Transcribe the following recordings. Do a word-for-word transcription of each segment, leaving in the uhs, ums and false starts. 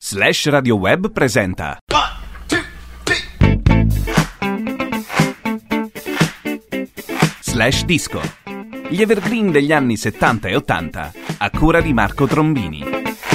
Slash Radio Web presenta Slash Disco, gli evergreen degli anni settanta e ottanta, a cura di Marco Trombini.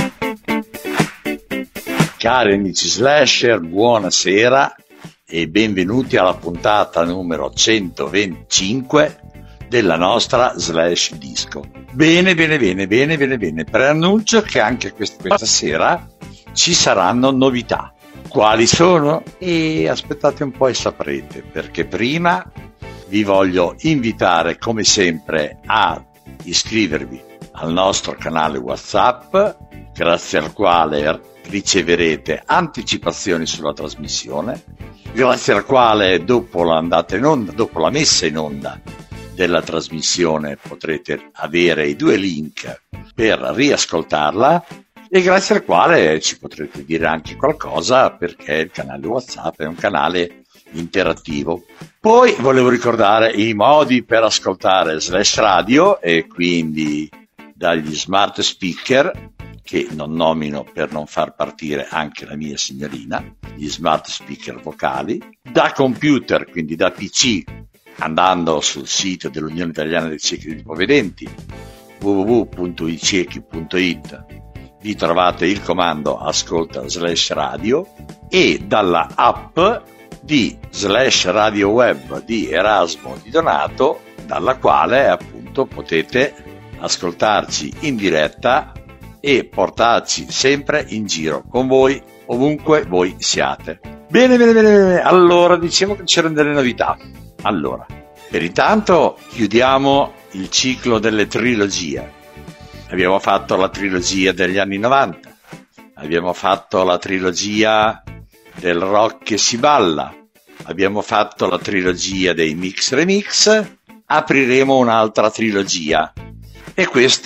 Cari amici slasher, buonasera e benvenuti alla puntata numero centoventicinque della nostra Slash Disco. Bene, bene, bene, bene, bene, bene. Preannuncio che anche quest- questa sera ci saranno novità. Quali sono? E aspettate un po' e saprete, perché prima vi voglio invitare come sempre a iscrivervi al nostro canale WhatsApp, grazie al quale riceverete anticipazioni sulla trasmissione, grazie al quale dopo l'andata in onda, dopo la messa in onda della trasmissione potrete avere i due link per riascoltarla e grazie al quale ci potrete dire anche qualcosa, perché il canale WhatsApp è un canale interattivo. Poi volevo ricordare i modi per ascoltare Slash Radio, e quindi dagli smart speaker, che non nomino per non far partire anche la mia signorina, gli smart speaker vocali, da computer, quindi da P C, andando sul sito dell'Unione Italiana dei Ciechi e degli Ipovedenti, w w w punto i ciechi punto i t, vi trovate il comando ascolta slash radio, e dalla app di Slash Radio Web di Erasmo Di Donato, dalla quale appunto potete ascoltarci in diretta e portarci sempre in giro con voi ovunque voi siate. Bene, bene, bene, bene. Allora, dicevo che c'erano delle novità. Allora, per intanto chiudiamo il ciclo delle trilogie. Abbiamo fatto la trilogia degli anni novanta, abbiamo fatto la trilogia del rock che si balla, abbiamo fatto la trilogia dei mix remix, apriremo un'altra trilogia e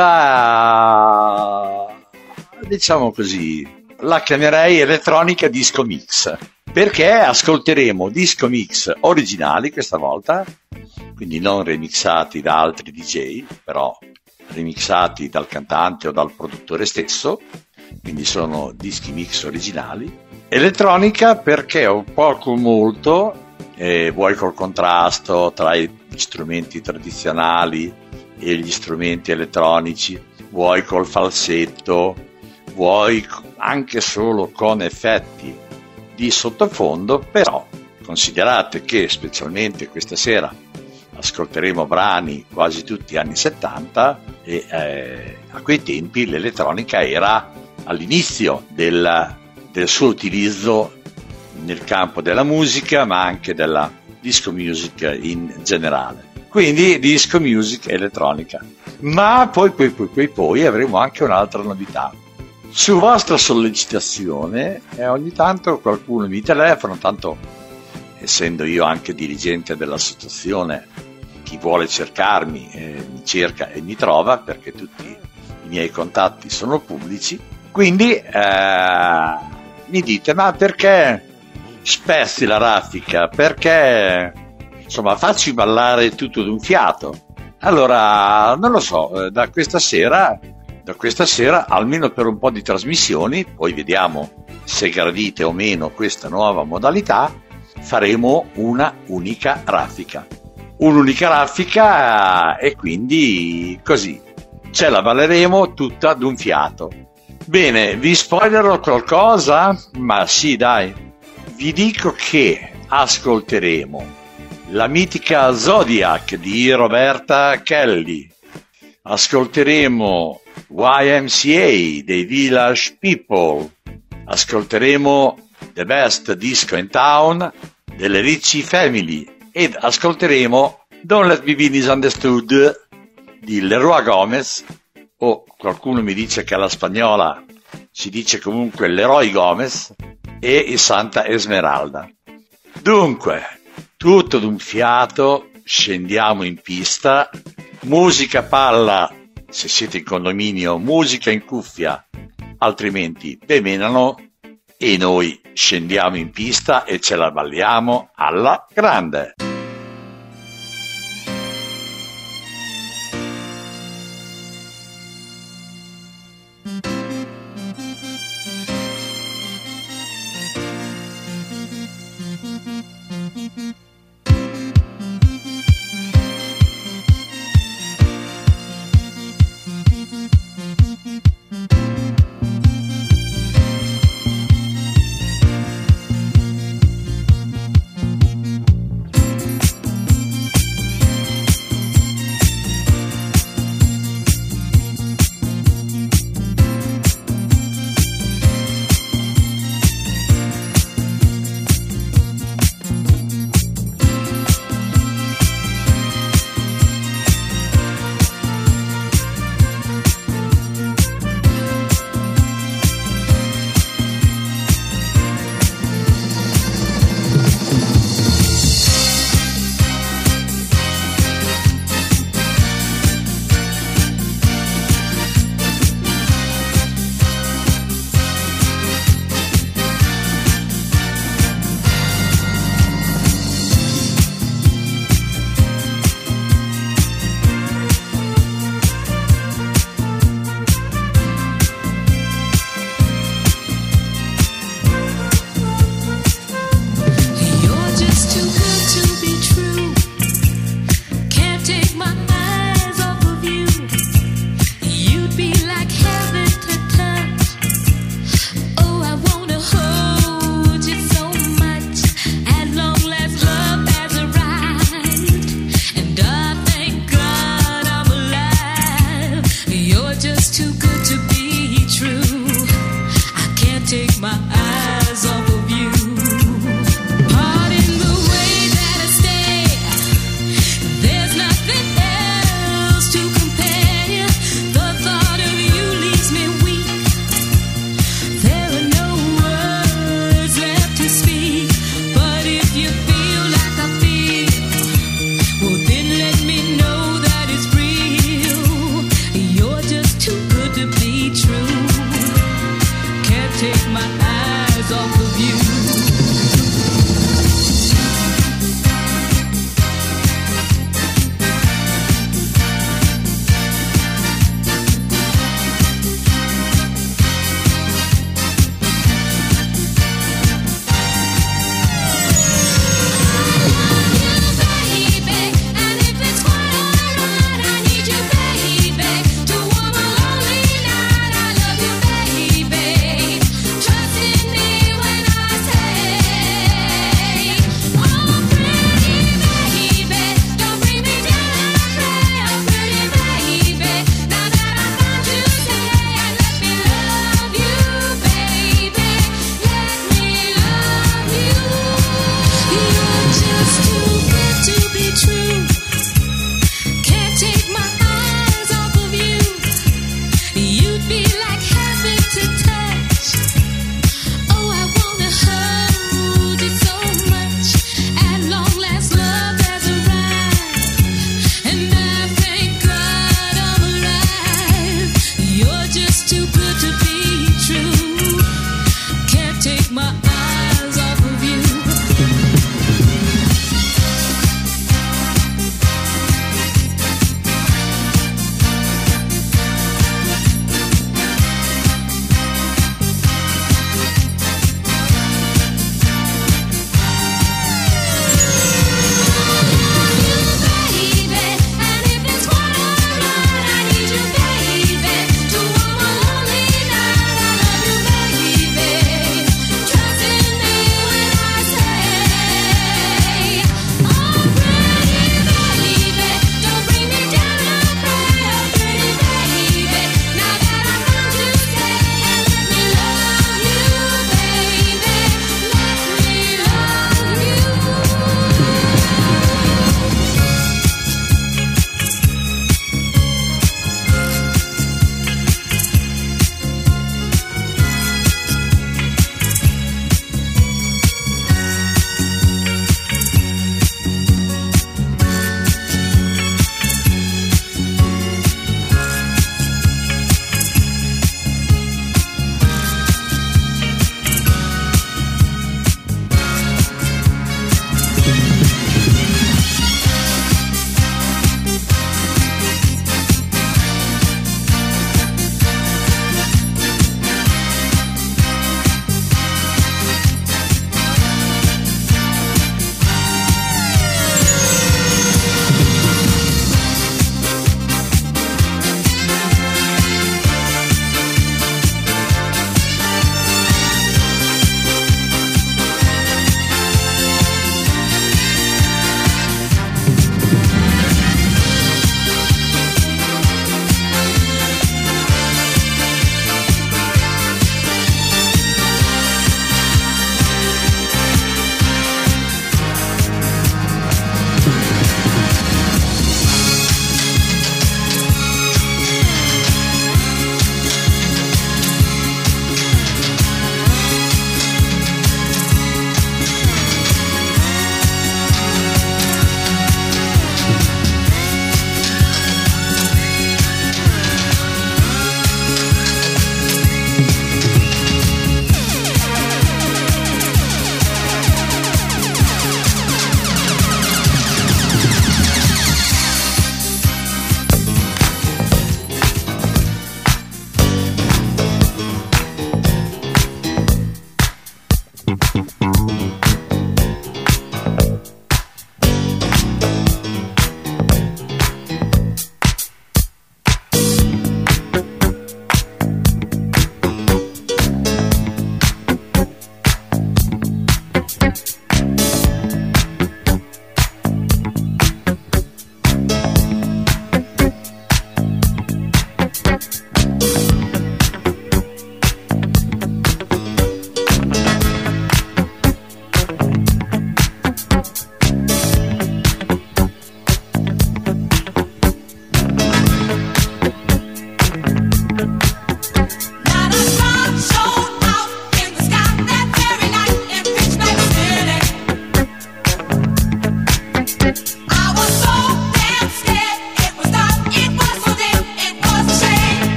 questa, diciamo così, la chiamerei elettronica disco mix, perché ascolteremo disco mix originali questa volta, quindi non remixati da altri D J, però remixati dal cantante o dal produttore stesso, quindi sono dischi mix originali. Elettronica perché un poco molto, eh, vuoi col contrasto tra gli strumenti tradizionali e gli strumenti elettronici, vuoi col falsetto, vuoi anche solo con effetti di sottofondo, però considerate che specialmente questa sera ascolteremo brani quasi tutti anni settanta e eh, a quei tempi l'elettronica era all'inizio del, del suo utilizzo nel campo della musica, ma anche della disco music in generale. Quindi disco music elettronica. Ma poi, poi, poi, poi, poi avremo anche un'altra novità. Su vostra sollecitazione eh, ogni tanto qualcuno mi telefona, tanto essendo io anche dirigente dell'associazione, chi vuole cercarmi eh, mi cerca e mi trova, perché tutti i miei contatti sono pubblici. Quindi eh, mi dite: ma perché spezzi la raffica? Perché insomma facci ballare tutto d'un fiato? Allora non lo so, da questa sera da questa sera almeno per un po' di trasmissioni, poi vediamo se gradite o meno questa nuova modalità, faremo una unica raffica un'unica raffica e quindi così ce la balleremo tutta d'un fiato. Bene, vi spoilerò qualcosa? Ma sì, dai, vi dico che ascolteremo la mitica Zodiac di Roberta Kelly, ascolteremo Y M C A dei Village People, ascolteremo The Best Disco in Town delle Ricci Family ed ascolteremo Don't Let Me Be Misunderstood di Leroy Gomez, o qualcuno mi dice che alla spagnola si dice comunque Leroy Gomez, e il Santa Esmeralda. Dunque, tutto d'un fiato, scendiamo in pista, musica palla se siete in condominio, musica in cuffia, altrimenti bemenano, e noi scendiamo in pista e ce la balliamo alla grande. take my eyes off of you. Pardon the way that I stay. There's nothing else to compare. The thought of you leaves me weak. There are no words left to speak. But if you feel like I feel, well then let me know that it's real. You're just too good to be true. Can't take my eyes off of you. Trust in me when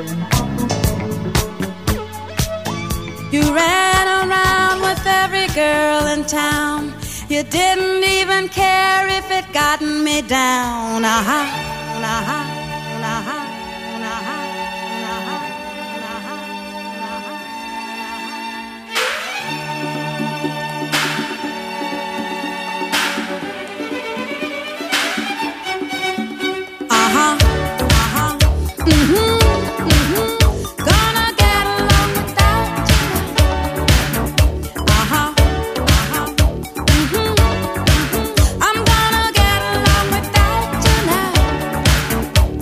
You ran around with every girl in town. You didn't even care if it gotten me down. Aha, aha, aha, aha, aha, aha, aha. Uh-huh, mm-hmm, mm-hmm. Gonna get along without you. Uh-huh, uh-huh, mm-hmm, mm-hmm. I'm gonna get along without you now.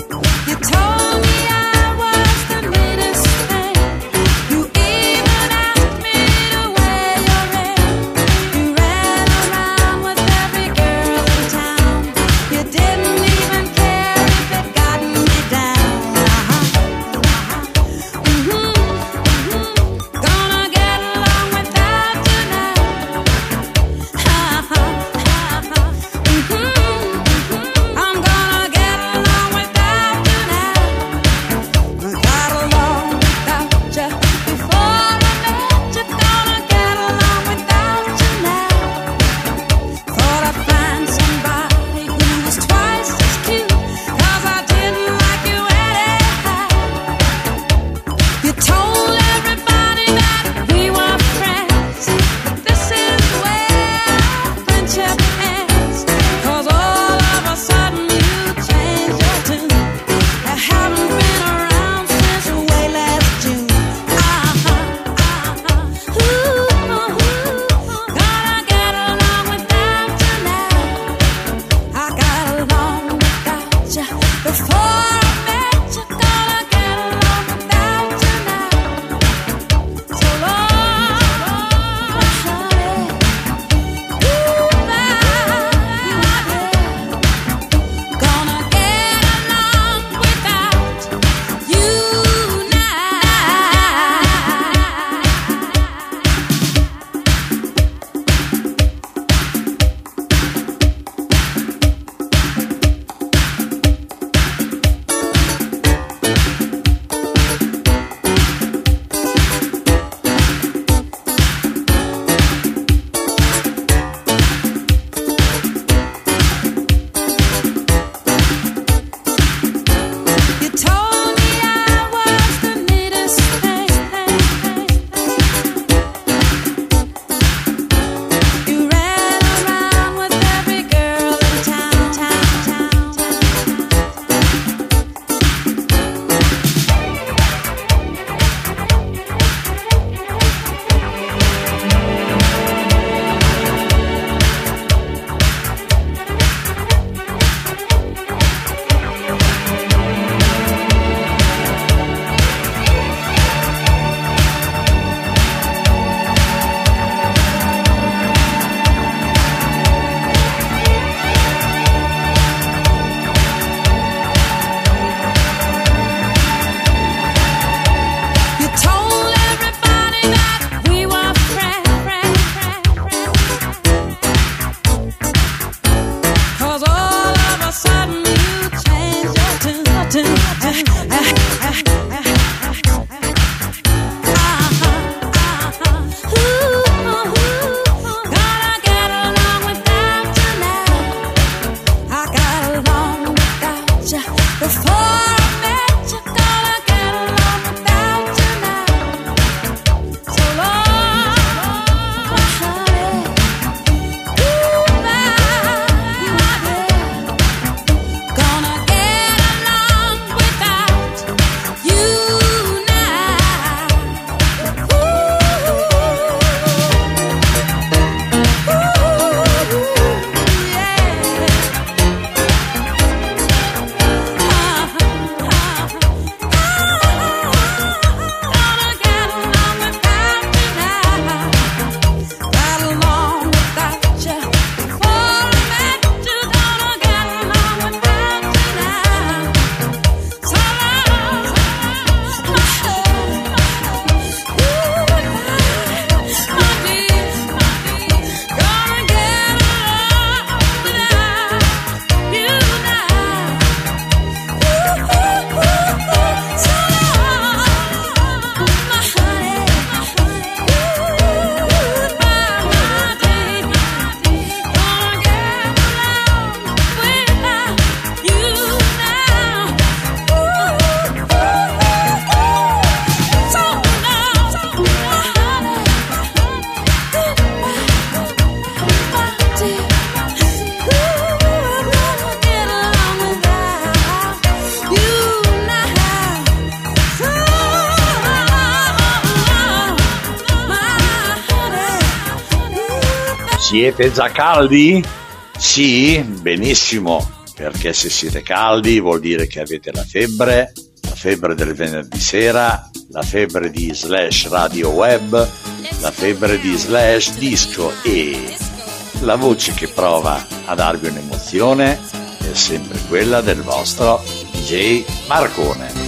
Siete già caldi? Sì, benissimo, perché se siete caldi vuol dire che avete la febbre, la febbre del venerdì sera, la febbre di slash radio web, la febbre di slash disco e la voce che prova a darvi un'emozione è sempre quella del vostro D J Marcone.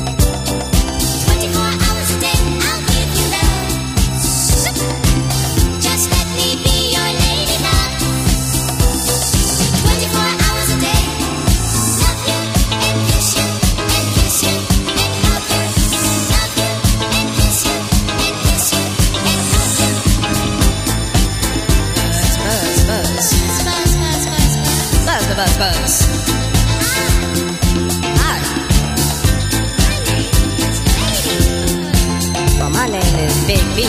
Buzz, buzz. Hi. Well, my name is Big B.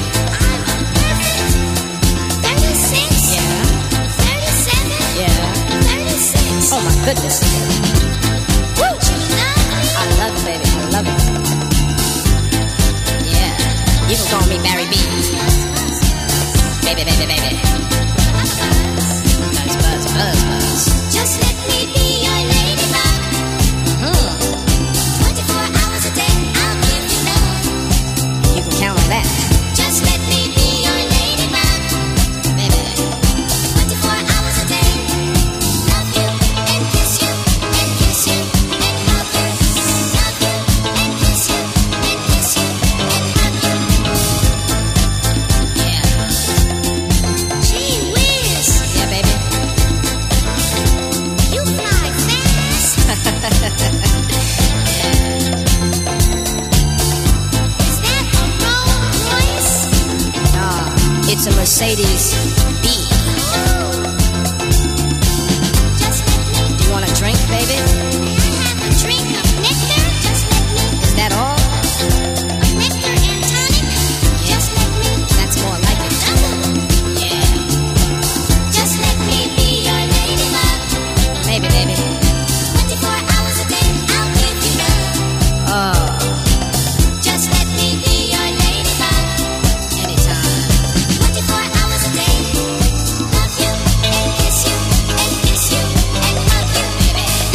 thirty-six. Yeah. thirty-seven. Yeah. thirty-six. Oh my goodness. Woo! I love it, baby. I love it. Yeah. You can call me Barry B. Baby, baby, baby. Buzz, buzz, buzz, buzz. Just let me be your ladybug. Mm. twenty-four hours a day, I'll give you love. You can count on that. Just let me be your ladybug. Baby. twenty-four hours a day. Love you and kiss you and kiss you and love you. Love you and kiss you and kiss you and love you. Yeah. Gee whiz. Yeah, baby. It's a Mercedes B. Do you want a drink, baby? May I have a drink of nectar? Just let me. Is that all? A nectar and tonic? Yeah. Just let me. That's more like it. Yeah. Just let me be your ladybug. Maybe, baby. twenty-four hours a day, I'll give you love. Oh. Just let me be your ladybug. Anytime. twenty-four hours a day. Love you and kiss you and kiss you and love you, baby.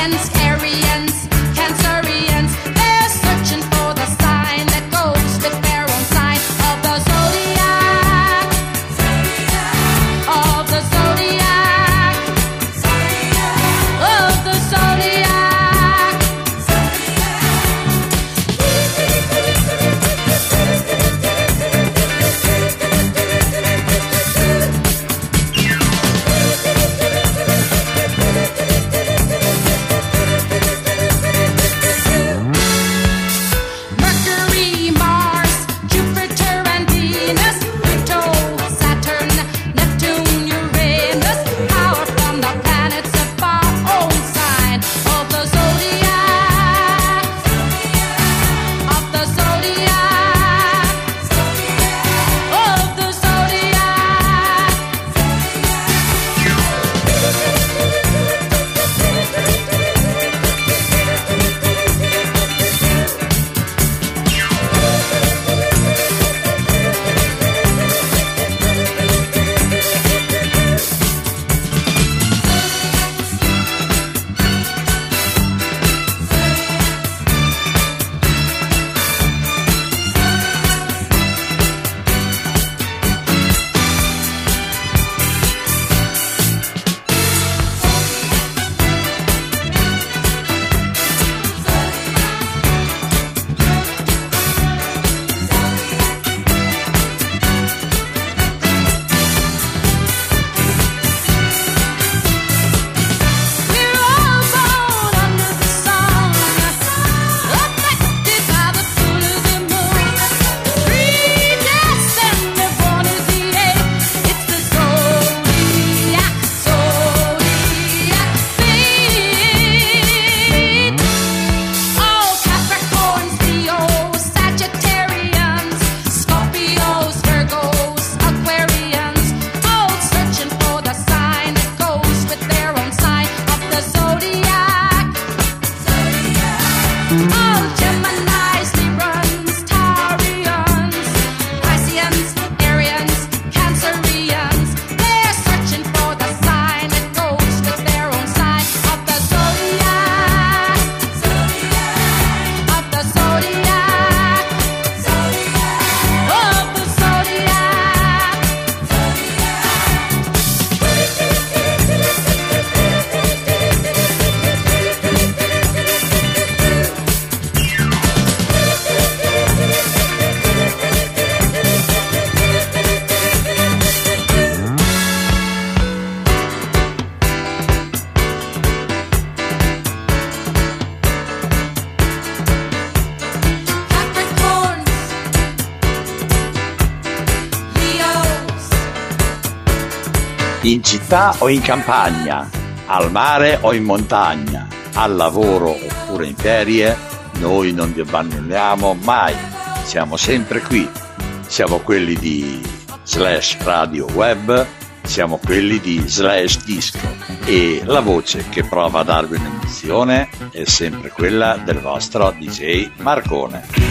In città o in campagna, al mare o in montagna, al lavoro oppure in ferie, noi non vi abbandoniamo mai, siamo sempre qui. Siamo quelli di Slash Radio Web, siamo quelli di Slash Disco e la voce che prova a darvi un'emozione è sempre quella del vostro D J Marcone.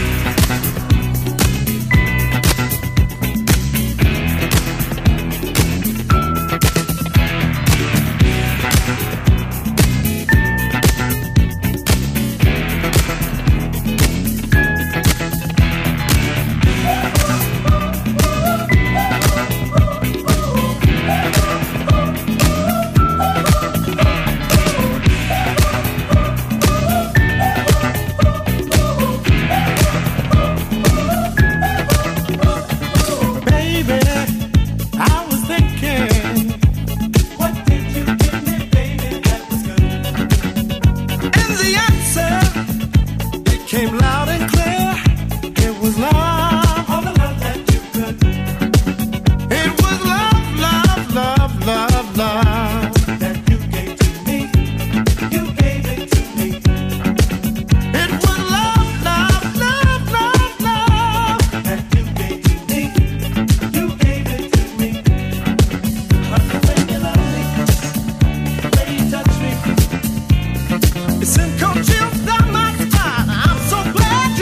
It's in cold chills down my spine. I'm so glad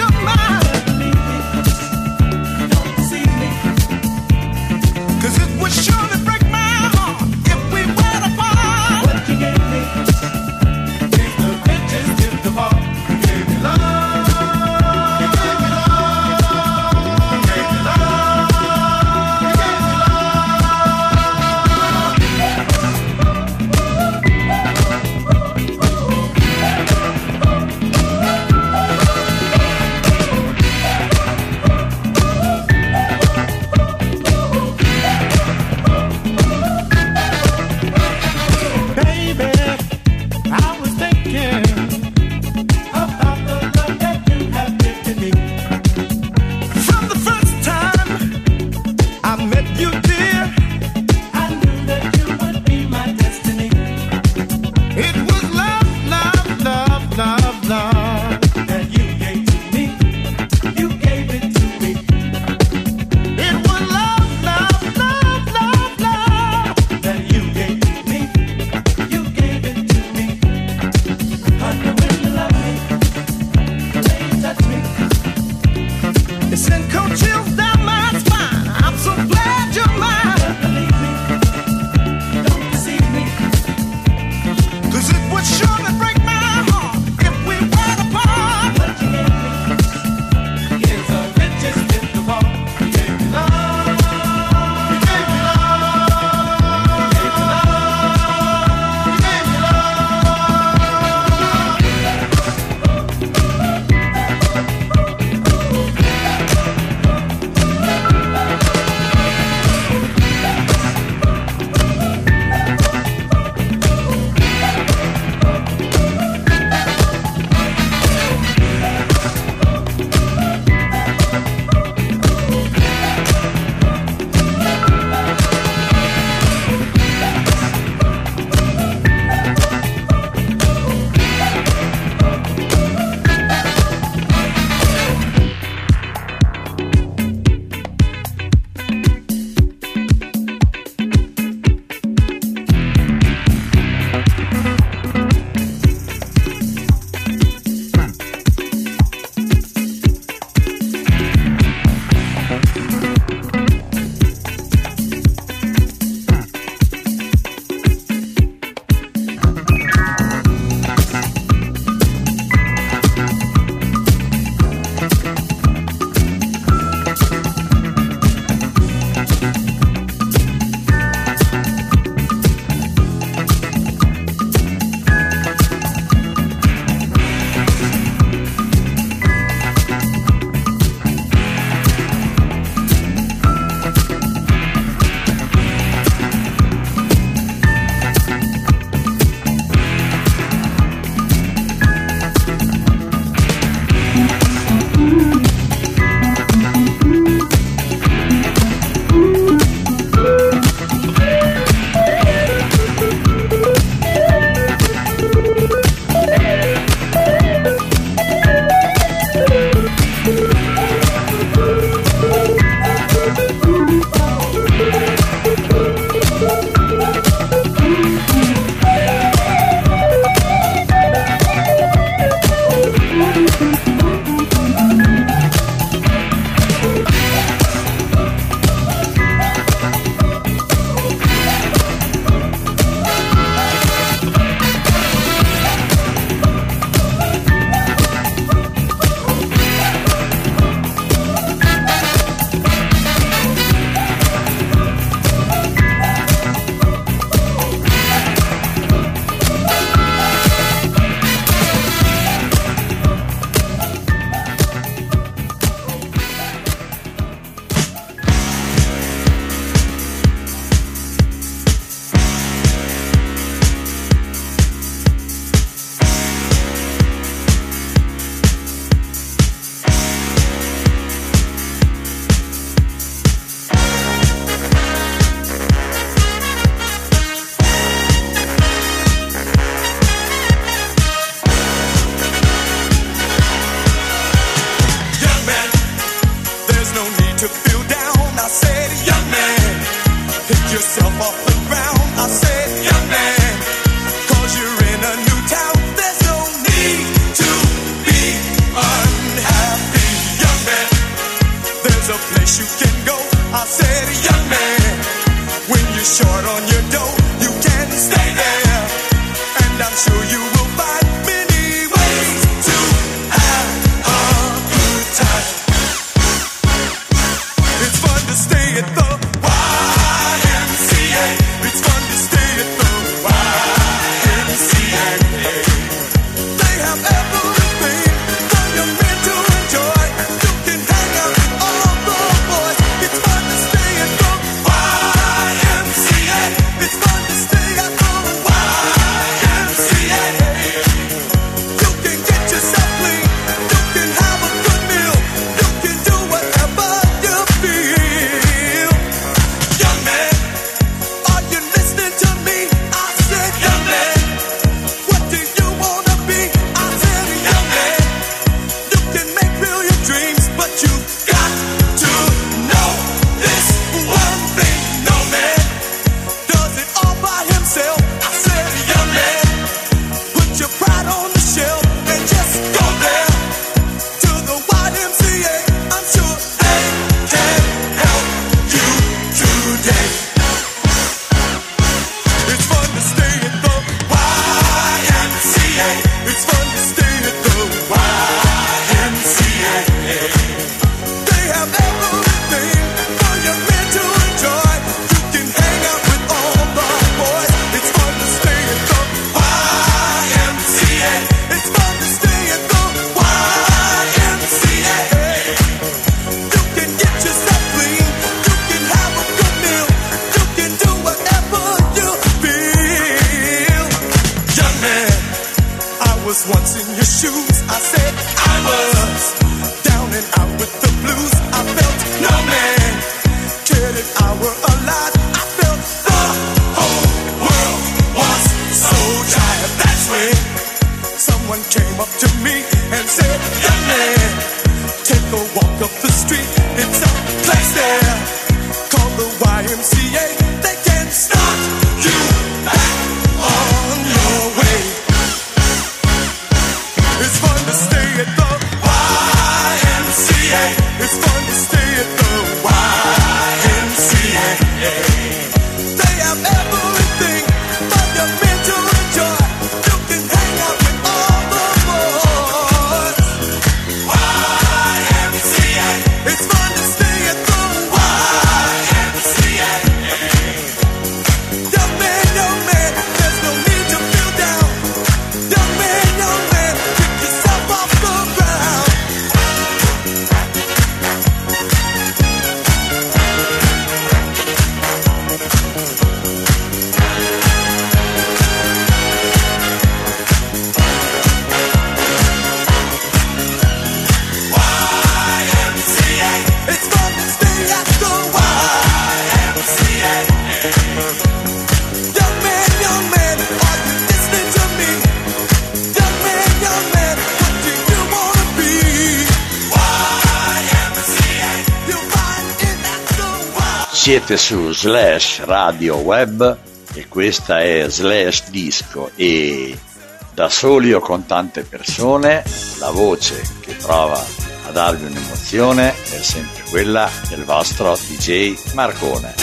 Siete su Slash Radio Web e questa è Slash Disco, e da soli o con tante persone la voce che prova a darvi un'emozione è sempre quella del vostro D J Marcone.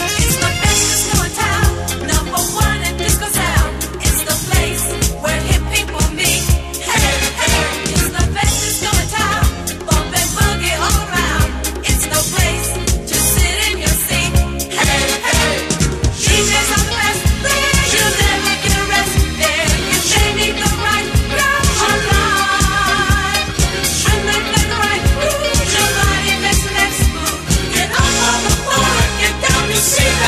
See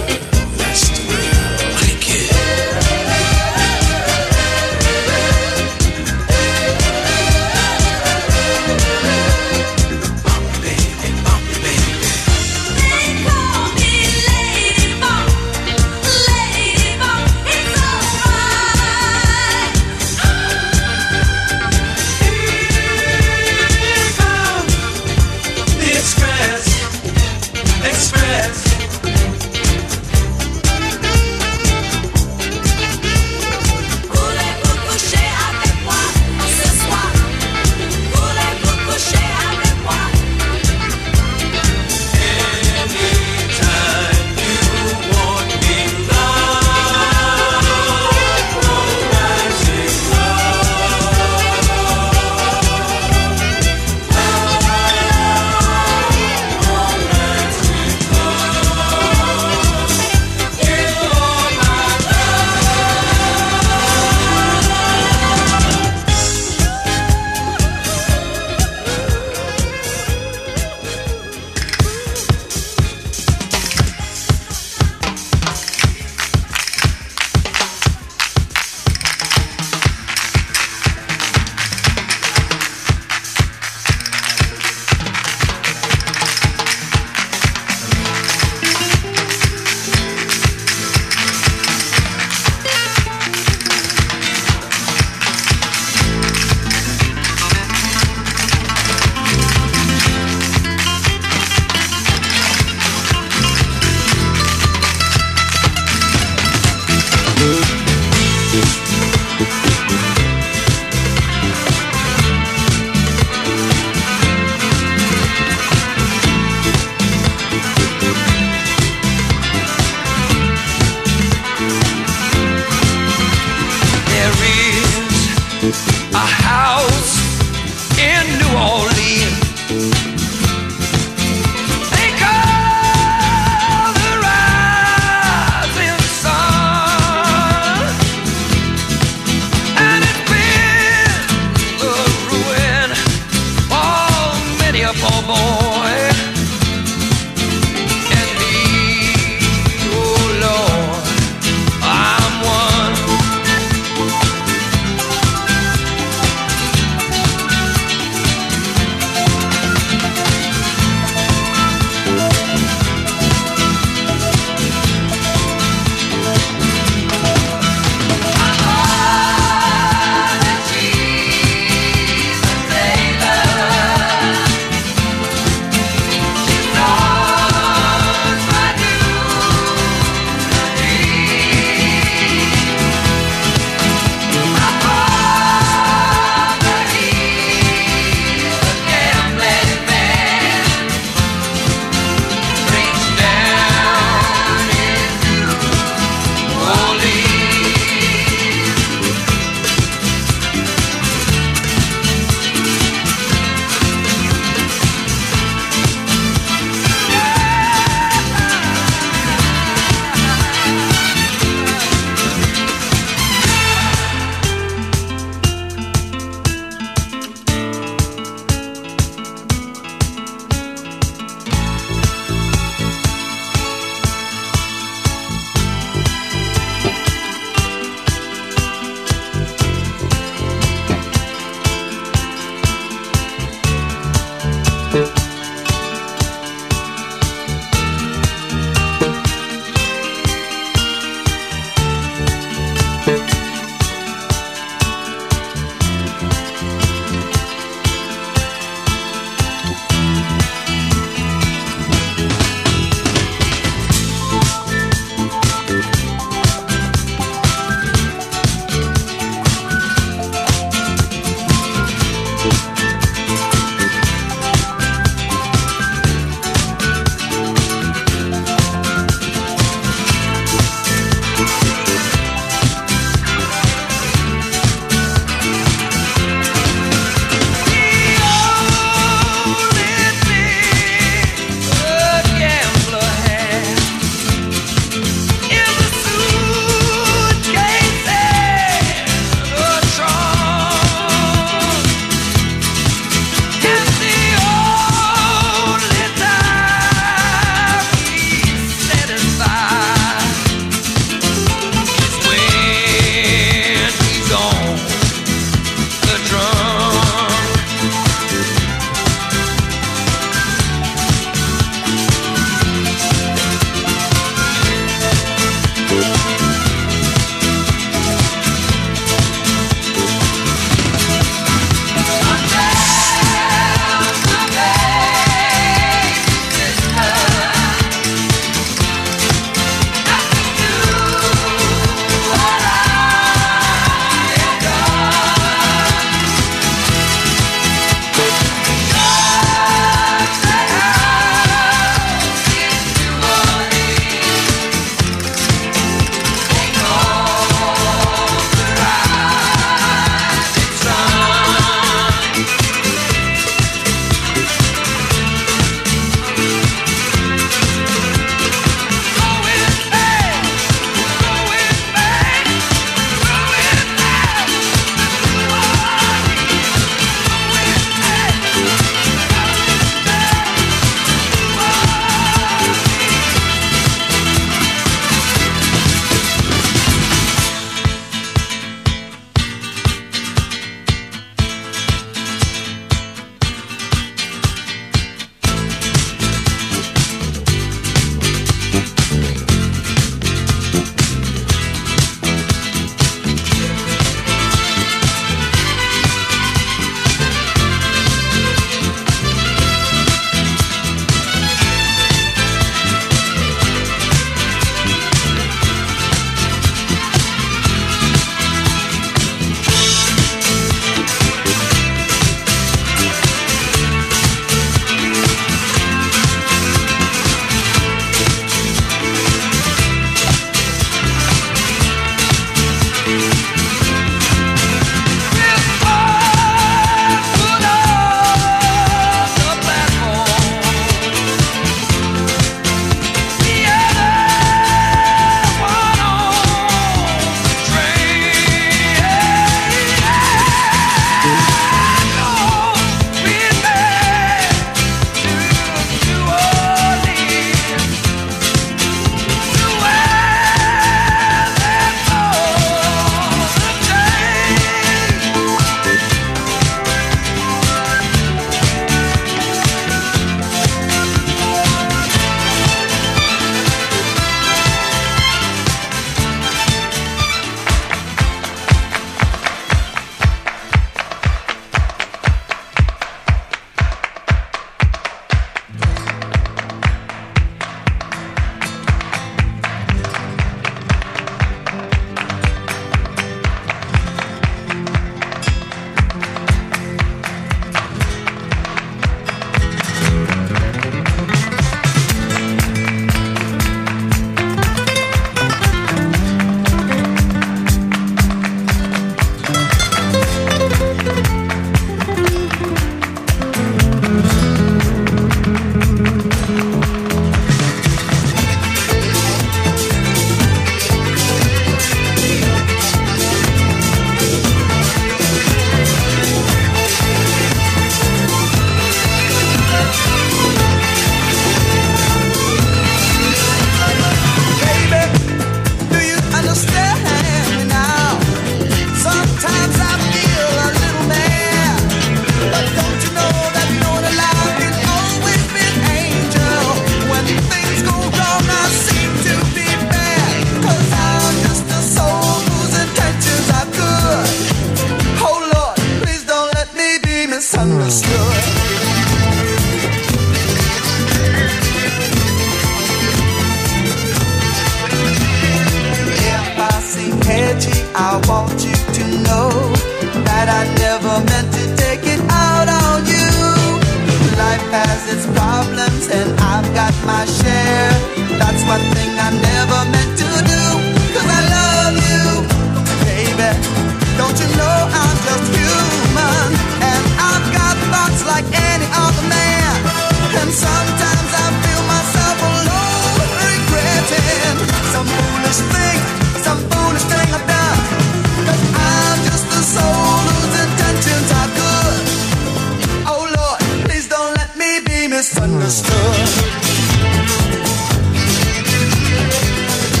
and I've got my share. That's one thing I never meant to do, 'cause I love you, baby. Don't you know I'm just human, and I've got thoughts like any other man, and sometimes I feel myself alone, regretting some foolish thing, some foolish thing I've done, 'cause I'm just a soul whose intentions are good. Oh Lord, please don't let me be misunderstood.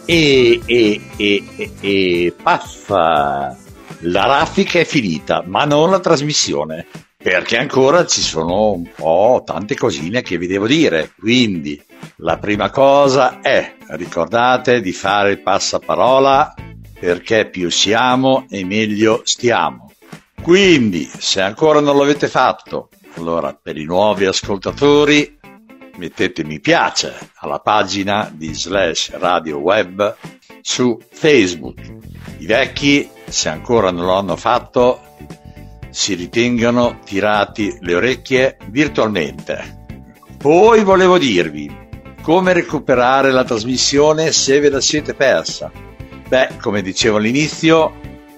e, e, e, e, e paffa, la raffica è finita, ma non la trasmissione, perché ancora ci sono un po' tante cosine che vi devo dire. Quindi la prima cosa è, ricordate di fare il passaparola, perché più siamo e meglio stiamo. Quindi, se ancora non l'avete fatto, allora per i nuovi ascoltatori mettete mi piace alla pagina di Slash Radio Web su Facebook. I vecchi, se ancora non lo hanno fatto, si ritengano tirati le orecchie virtualmente. Poi volevo dirvi come recuperare la trasmissione se ve la siete persa. Beh, come dicevo all'inizio,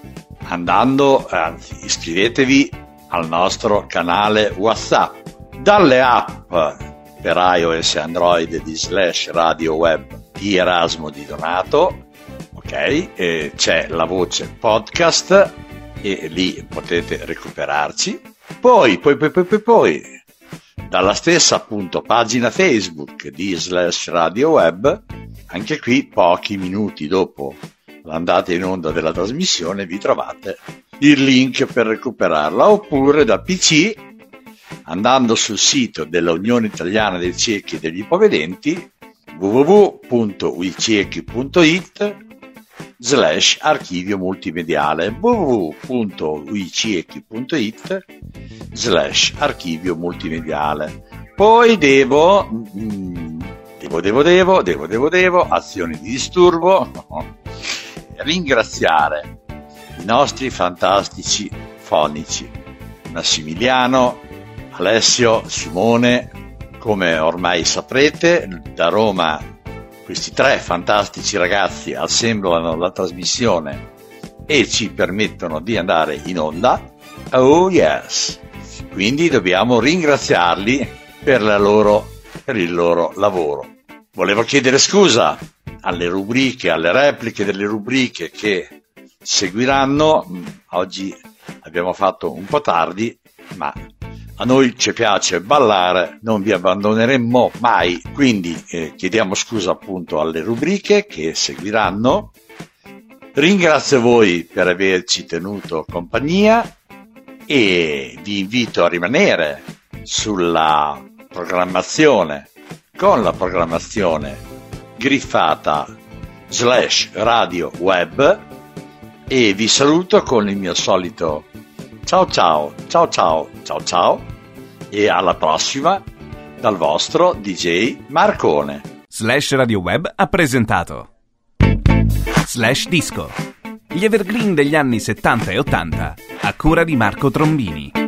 andando, anzi, iscrivetevi al nostro canale WhatsApp. Dalle app per iOS e Android di Slash Radio Web di Erasmo Di Donato, ok? E c'è la voce podcast e lì potete recuperarci. Poi, poi, poi, poi, poi, poi dalla stessa appunto pagina Facebook di Slash Radio Web, anche qui pochi minuti dopo l'andata in onda della trasmissione vi trovate il link per recuperarla, oppure dal P C andando sul sito dell'Unione Italiana dei Ciechi e degli Ipovedenti w w w punto uiciechi punto it slash archivio multimediale w w w punto uiciechi punto it slash archivio multimediale. Poi devo devo devo devo devo devo devo azioni di disturbo ringraziare i nostri fantastici fonici Massimiliano, Alessio, Simone. Come ormai saprete, da Roma questi tre fantastici ragazzi assemblano la trasmissione e ci permettono di andare in onda. Oh yes! Quindi dobbiamo ringraziarli per la loro, per il loro lavoro. Volevo chiedere scusa alle rubriche, alle repliche delle rubriche che seguiranno. Oggi abbiamo fatto un po' tardi, ma a noi ci piace ballare, non vi abbandoneremmo mai, quindi eh, chiediamo scusa appunto alle rubriche che seguiranno. Ringrazio voi per averci tenuto compagnia e vi invito a rimanere sulla programmazione, con la programmazione griffata Slash Radio Web, e vi saluto con il mio solito ciao ciao, ciao ciao, ciao ciao, e alla prossima dal vostro D J Marcone. Slash Radio Web ha presentato Slash Disco, gli evergreen degli anni settanta e ottanta, a cura di Marco Trombini.